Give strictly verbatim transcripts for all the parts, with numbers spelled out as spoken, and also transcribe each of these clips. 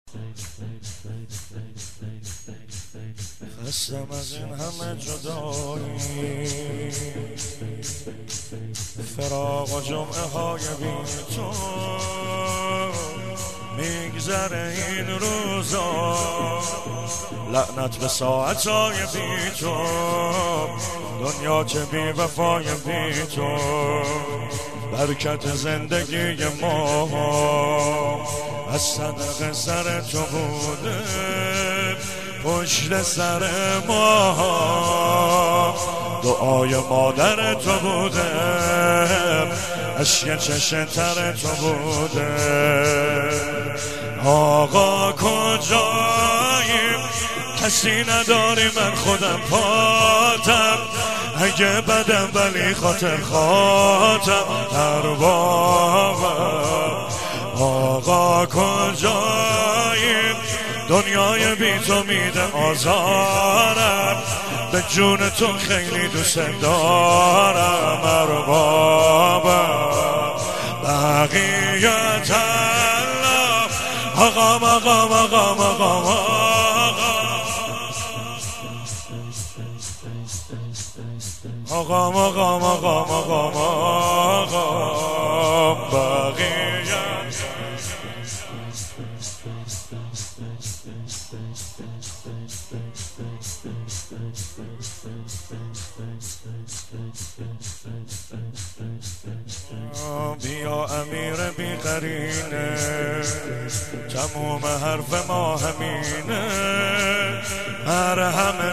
خستم از این همه جدایی، فراق و جمعه های بی تو، میگذره این روزا، لعنت به ساعتهای بی تو، دنیا که بی وفای بی تو، برکت زندگی ما از صدق سر تو بوده، پشت سر ما دعای مادر تو بوده، اشک چشم تر تو بوده. آقا کجاییم؟ کسی نداری، من خودم پاتم، اگه بدم ولی خاطر خاطم اربابم. آقا کجاییم؟ دنیای بی تو میده آزارم، به جون تو خیلی دوست دارم اربابم. بقیت الله آقام آقام آقام آقام آقام آقام آقام آقام آقام بقیت بیا امیر بی قرینه، تموم حرف ما همینه، مرهم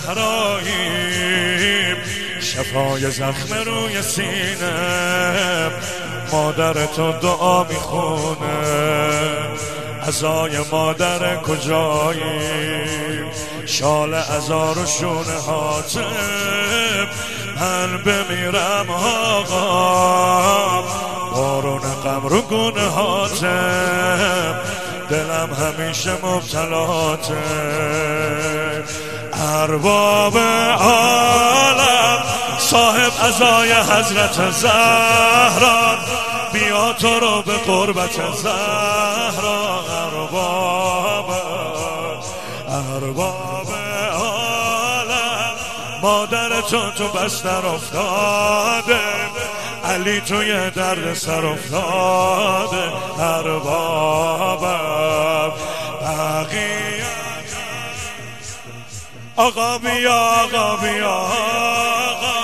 زهرایی، شفای زخم روی سینه، مادر تو دعا میخونه، عزای مادر کجایی، شال عزا رو شونه هاتم، من بمیرم آقا، بارون غم رو گونه هاتم، دلم همیشه مبتلاته. ارباب عالم صاحب عزای حضرت زهرا، بیا تو رو به قربت زهرا ارباب ارباب عالم. مادر تو تو بستر افتاده، علی توی درد سر افتاده اربابم. بقیه آقا بیا آقا بیا آقا،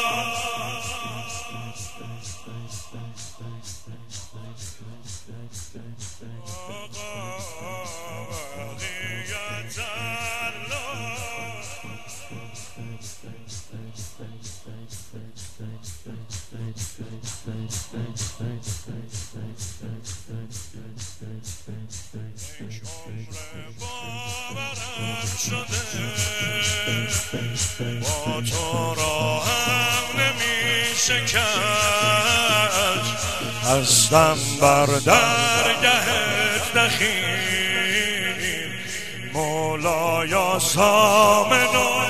با تو راهم نمیشه کج، هستم بر درگهت دخیل، مولایا سامن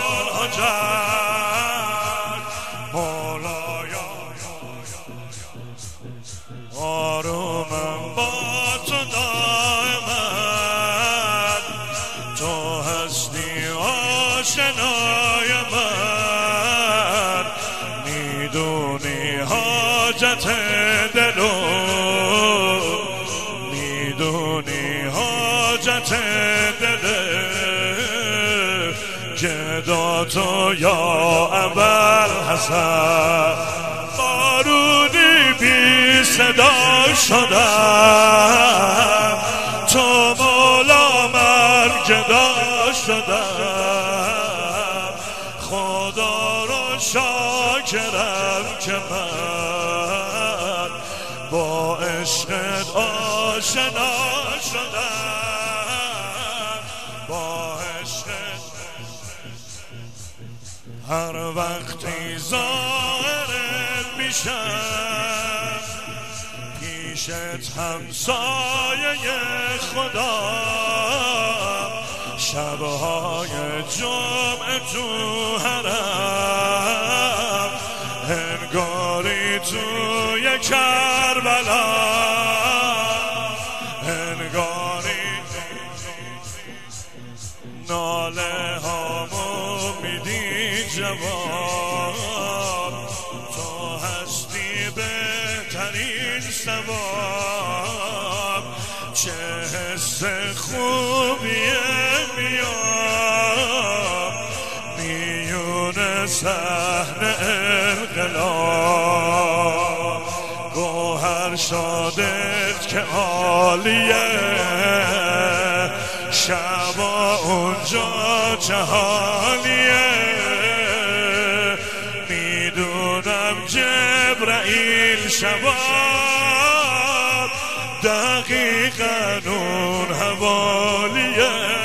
الحجت، مولایا آرومم با تو دائمت، تو هستی آشنای من، میدونی حاجت دلو، میدونی حاجت دله، گدا تو یا ابوالحسن، بارودی بی صدا شدم، تو مولا من گدا شدم، خدا رو شاکرم که من با عشقت آشنا شدم، با عشقت. هر وقتی ظاهرت میشم، پیشت همسایه خدا، شبهای جمعه تو حرم، انگاری توی کربلا، انگاری ناله هامو میدی جواب، تو هستی بهترین سباب. چه حس خوبیه میاد میونه صحنه انقلاب، گوهر شادت که عالیه، شبا اونجا چه حالیه. میدونم جبرائیل شبا دقیقاً اون حوالیه.